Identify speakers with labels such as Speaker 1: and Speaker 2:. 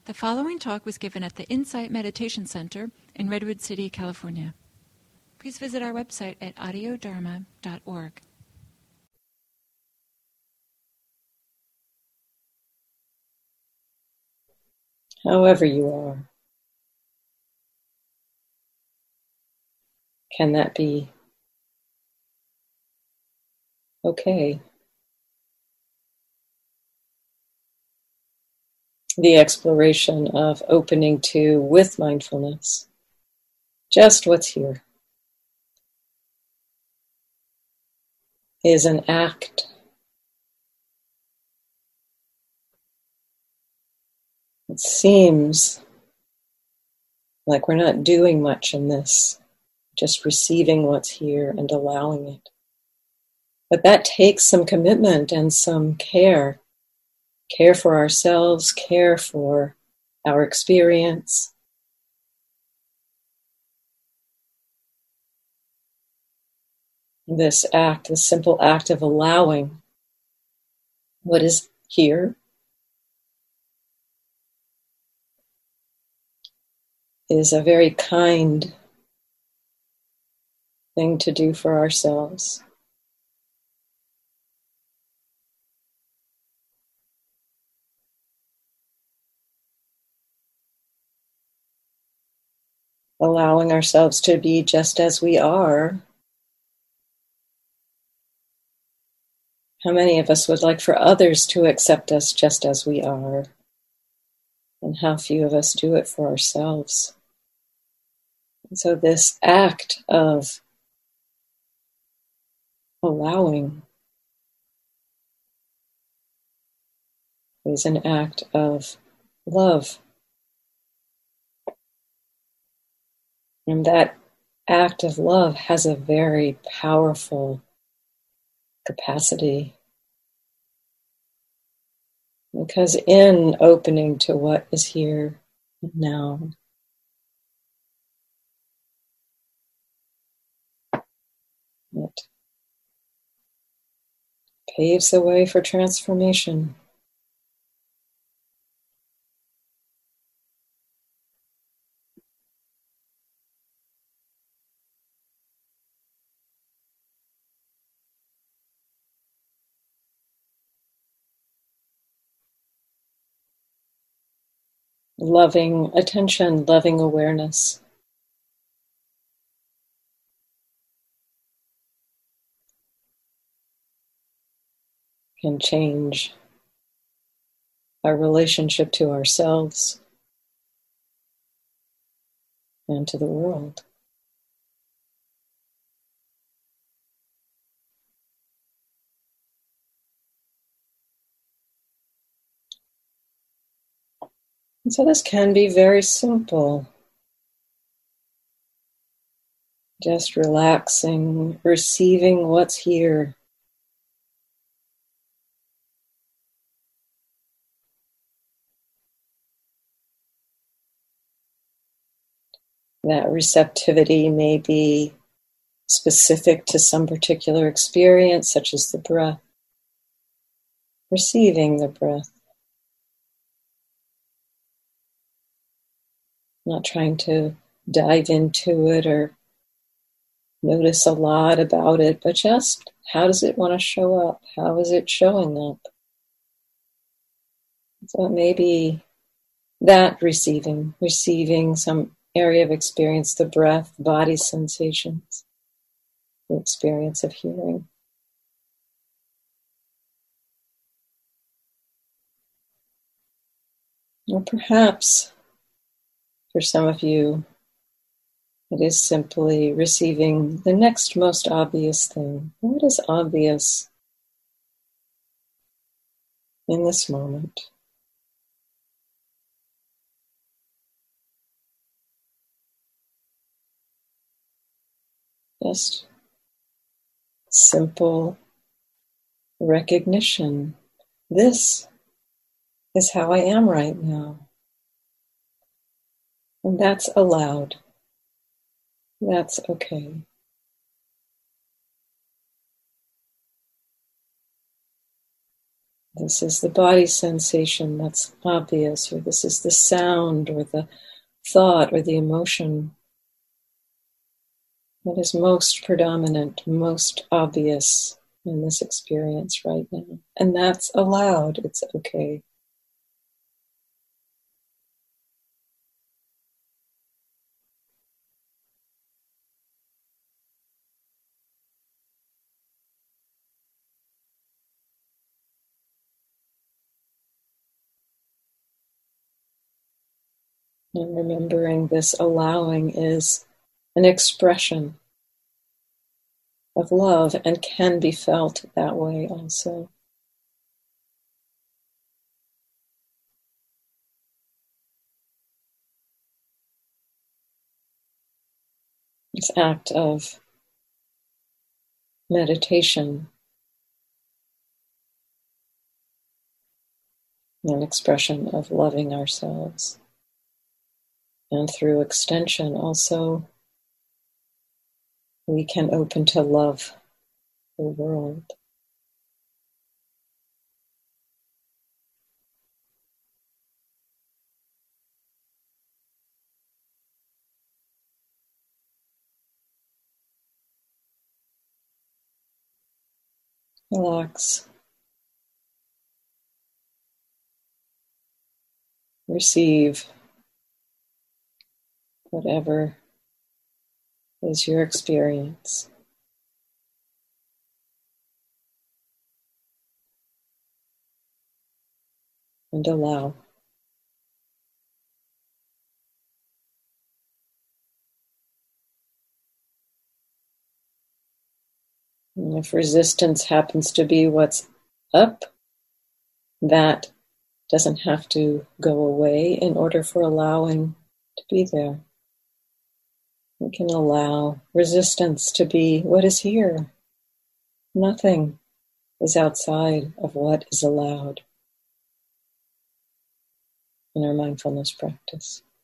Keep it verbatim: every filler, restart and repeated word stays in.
Speaker 1: The following talk was given at the Insight Meditation Center in Redwood City, California. Please visit our website at audio dharma dot org.
Speaker 2: However you are, can that be okay? The exploration of opening to, with mindfulness, just what's here, is an act. It seems like we're not doing much in this, just receiving what's here and allowing it. But that takes some commitment and some care. Care for ourselves, care for our experience. This act, this simple act of allowing what is here, is a very kind thing to do for ourselves. Allowing ourselves to be just as we are. How many of us would like for others to accept us just as we are? And how few of us do it for ourselves. And so this act of allowing is an act of love. And that act of love has a very powerful capacity. Because in opening to what is here and now, it paves the way for transformation. Loving attention, loving awareness. Can change our relationship to ourselves and to the world. And so this can be very simple. Just relaxing, receiving what's here. That receptivity may be specific to some particular experience, such as the breath. Receiving the breath. Not trying to dive into it or notice a lot about it, but just how does it want to show up? How is it showing up? So it may be that receiving, receiving some area of experience, the breath, body sensations, the experience of hearing. Or perhaps, for some of you, it is simply receiving the next most obvious thing. What is obvious in this moment? Just simple recognition. This is how I am right now. And that's allowed. That's okay. This is the body sensation that's obvious, or this is the sound, or the thought, or the emotion that is most predominant, most obvious in this experience right now. And that's allowed, it's okay. And remembering this allowing is an expression of love and can be felt that way also. This act of meditation, an expression of loving ourselves. And through extension also, we can open to love the world. Relax. Receive whatever is your experience. And allow. And if resistance happens to be what's up, that doesn't have to go away in order for allowing to be there. We can allow resistance to be what is here. Nothing is outside of what is allowed in our mindfulness practice.